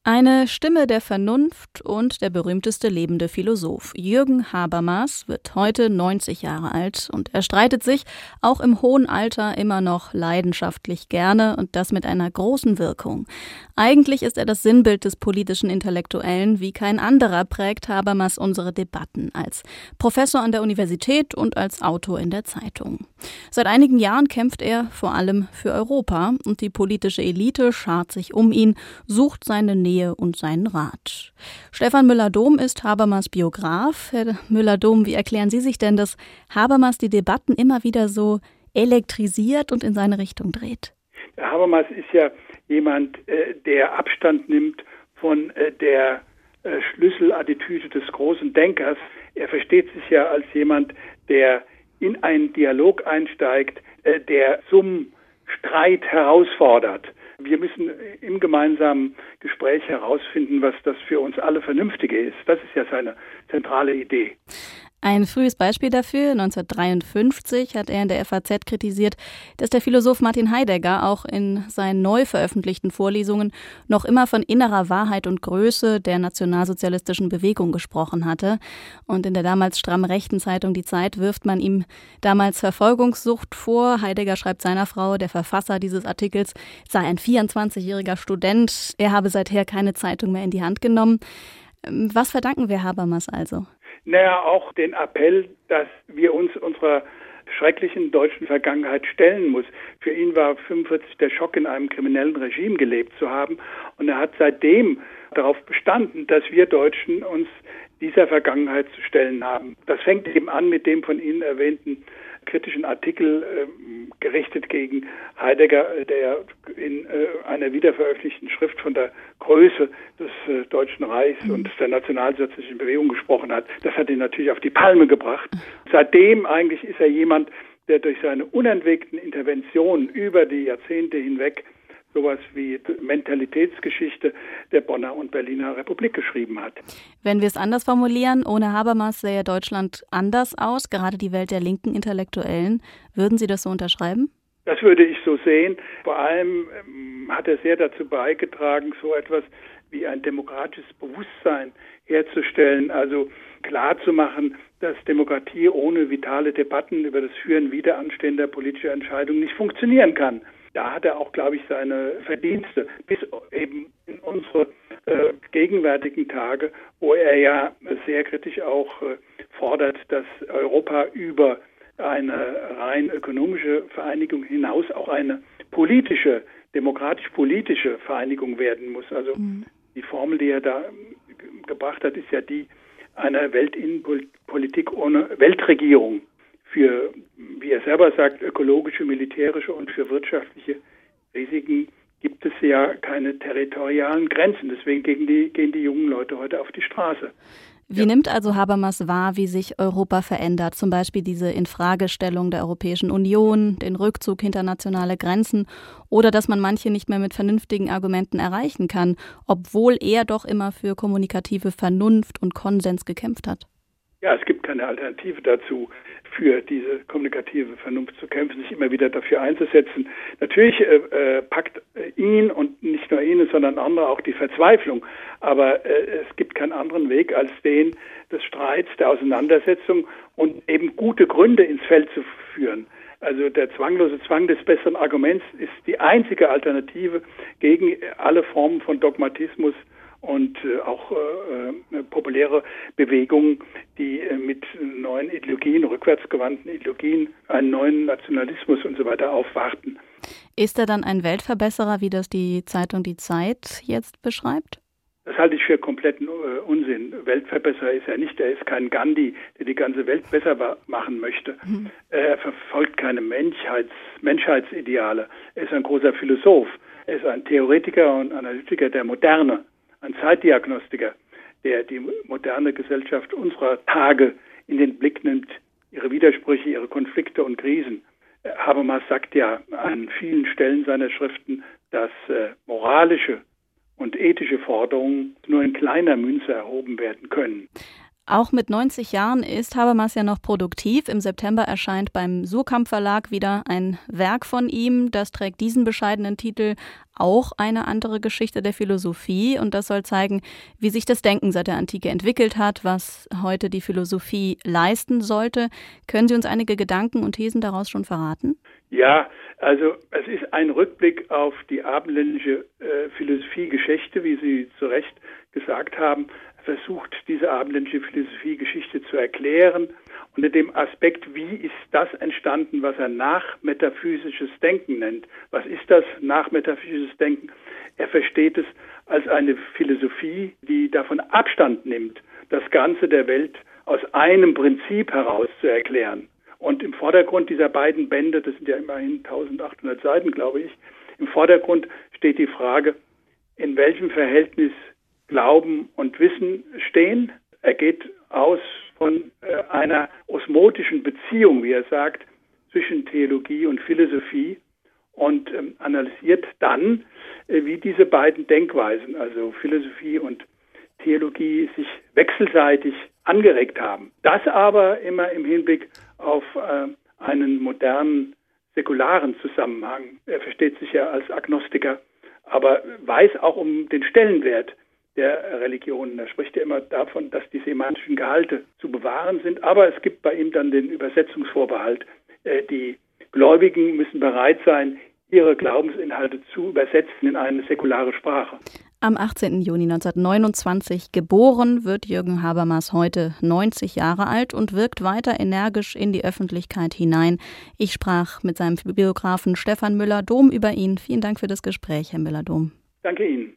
Eine Stimme der Vernunft und der berühmteste lebende Philosoph. Jürgen Habermas wird heute 90 Jahre alt und er streitet sich auch im hohen Alter immer noch leidenschaftlich gerne und das mit einer großen Wirkung. Eigentlich ist er das Sinnbild des politischen Intellektuellen. Wie kein anderer prägt Habermas unsere Debatten als Professor an der Universität und als Autor in der Zeitung. Seit einigen Jahren kämpft er vor allem für Europa und die politische Elite schart sich um ihn, sucht seine Nähe und seinen Rat. Stefan Müller-Dom ist Habermas Biograf. Herr Müller-Dom, wie erklären Sie sich denn, dass Habermas die Debatten immer wieder so elektrisiert und in seine Richtung dreht? Habermas ist ja jemand, der Abstand nimmt von der Schlüsselattitüde des großen Denkers. Er versteht sich ja als jemand, der in einen Dialog einsteigt, der zum Streit herausfordert. Wir müssen im gemeinsamen Gespräch herausfinden, was das für uns alle Vernünftige ist. Das ist ja seine zentrale Idee. Ein frühes Beispiel dafür, 1953 hat er in der FAZ kritisiert, dass der Philosoph Martin Heidegger auch in seinen neu veröffentlichten Vorlesungen noch immer von innerer Wahrheit und Größe der nationalsozialistischen Bewegung gesprochen hatte. Und in der damals stramm rechten Zeitung Die Zeit wirft man ihm damals Verfolgungssucht vor. Heidegger schreibt seiner Frau, der Verfasser dieses Artikels sei ein 24-jähriger Student. Er habe seither keine Zeitung mehr in die Hand genommen. Was verdanken wir Habermas also? Auch den Appell, dass wir uns unserer schrecklichen deutschen Vergangenheit stellen muss. Für ihn war 1945 der Schock, in einem kriminellen Regime gelebt zu haben. Und er hat seitdem darauf bestanden, dass wir Deutschen uns dieser Vergangenheit zu stellen haben. Das fängt eben an mit dem von Ihnen erwähnten kritischen Artikel gerichtet gegen Heidegger, der in einer wiederveröffentlichten Schrift von der Größe des Deutschen Reichs und der nationalsozialistischen Bewegung gesprochen hat. Das hat ihn natürlich auf die Palme gebracht. Seitdem eigentlich ist er jemand, der durch seine unentwegten Interventionen über die Jahrzehnte hinweg sowas wie Mentalitätsgeschichte der Bonner und Berliner Republik geschrieben hat. Wenn wir es anders formulieren, ohne Habermas sähe Deutschland anders aus, gerade die Welt der linken Intellektuellen. Würden Sie das so unterschreiben? Das würde ich so sehen. Vor allem hat er sehr dazu beigetragen, so etwas wie ein demokratisches Bewusstsein herzustellen, also klarzumachen, dass Demokratie ohne vitale Debatten über das Für und Wider anstehender politischer Entscheidungen nicht funktionieren kann. Da hat er auch, glaube ich, seine Verdienste, bis eben in unsere gegenwärtigen Tage, wo er ja sehr kritisch auch fordert, dass Europa über eine rein ökonomische Vereinigung hinaus auch eine politische, demokratisch-politische Vereinigung werden muss. Also die Formel, die er da gebracht hat, ist ja die einer Weltinnenpolitik ohne Weltregierung. Für, wie er selber sagt, ökologische, militärische und für wirtschaftliche Risiken gibt es ja keine territorialen Grenzen. Deswegen gehen die jungen Leute heute auf die Straße. Wie nimmt also Habermas wahr, wie sich Europa verändert? Zum Beispiel diese Infragestellung der Europäischen Union, den Rückzug hinter nationale Grenzen oder dass man manche nicht mehr mit vernünftigen Argumenten erreichen kann, obwohl er doch immer für kommunikative Vernunft und Konsens gekämpft hat. Ja, es gibt keine Alternative dazu, für diese kommunikative Vernunft zu kämpfen, sich immer wieder dafür einzusetzen. Natürlich packt ihn und nicht nur ihn, sondern andere auch die Verzweiflung. Aber es gibt keinen anderen Weg als den des Streits, der Auseinandersetzung und eben gute Gründe ins Feld zu führen. Also der zwanglose Zwang des besseren Arguments ist die einzige Alternative gegen alle Formen von Dogmatismus und auch populäre Bewegungen, die mit neuen Ideologien, rückwärtsgewandten Ideologien, einen neuen Nationalismus und so weiter aufwarten. Ist er dann ein Weltverbesserer, wie das die Zeitung Die Zeit jetzt beschreibt? Das halte ich für kompletten Unsinn. Weltverbesserer ist er nicht. Er ist kein Gandhi, der die ganze Welt besser machen möchte. Er verfolgt keine Menschheitsideale. Er ist ein großer Philosoph. Er ist ein Theoretiker und Analytiker der Moderne. Ein Zeitdiagnostiker, der die moderne Gesellschaft unserer Tage in den Blick nimmt, ihre Widersprüche, ihre Konflikte und Krisen. Habermas sagt ja an vielen Stellen seiner Schriften, dass moralische und ethische Forderungen nur in kleiner Münze erhoben werden können. Auch mit 90 Jahren ist Habermas ja noch produktiv. Im September erscheint beim Suhrkamp Verlag wieder ein Werk von ihm. Das trägt diesen bescheidenen Titel auch eine andere Geschichte der Philosophie und das soll zeigen, wie sich das Denken seit der Antike entwickelt hat, was heute die Philosophie leisten sollte. Können Sie uns einige Gedanken und Thesen daraus schon verraten? Ja, also es ist ein Rückblick auf die abendländische Philosophiegeschichte, wie Sie zu Recht gesagt haben, versucht diese abendländische Philosophiegeschichte zu erklären unter dem Aspekt, wie ist das entstanden, was er nachmetaphysisches Denken nennt. Was ist das nachmetaphysisches Denken? Er versteht es als eine Philosophie, die davon Abstand nimmt, das Ganze der Welt aus einem Prinzip heraus zu erklären. Und im Vordergrund dieser beiden Bände, das sind ja immerhin 1800 Seiten, glaube ich, im Vordergrund steht die Frage, in welchem Verhältnis Glauben und Wissen stehen. Er geht aus von einer osmotischen Beziehung, wie er sagt, zwischen Theologie und Philosophie und analysiert dann, wie diese beiden Denkweisen, also Philosophie und Theologie, sich wechselseitig angeregt haben. Das aber immer im Hinblick auf einen modernen, säkularen Zusammenhang. Er versteht sich ja als Agnostiker, aber weiß auch um den Stellenwert der Religionen. Er spricht ja immer davon, dass die semantischen Gehalte zu bewahren sind, aber es gibt bei ihm dann den Übersetzungsvorbehalt. Die Gläubigen müssen bereit sein, ihre Glaubensinhalte zu übersetzen in eine säkulare Sprache. Am 18. Juni 1929 geboren, wird Jürgen Habermas heute 90 Jahre alt und wirkt weiter energisch in die Öffentlichkeit hinein. Ich sprach mit seinem Biografen Stefan Müller-Dom über ihn. Vielen Dank für das Gespräch, Herr Müller-Dom. Danke Ihnen.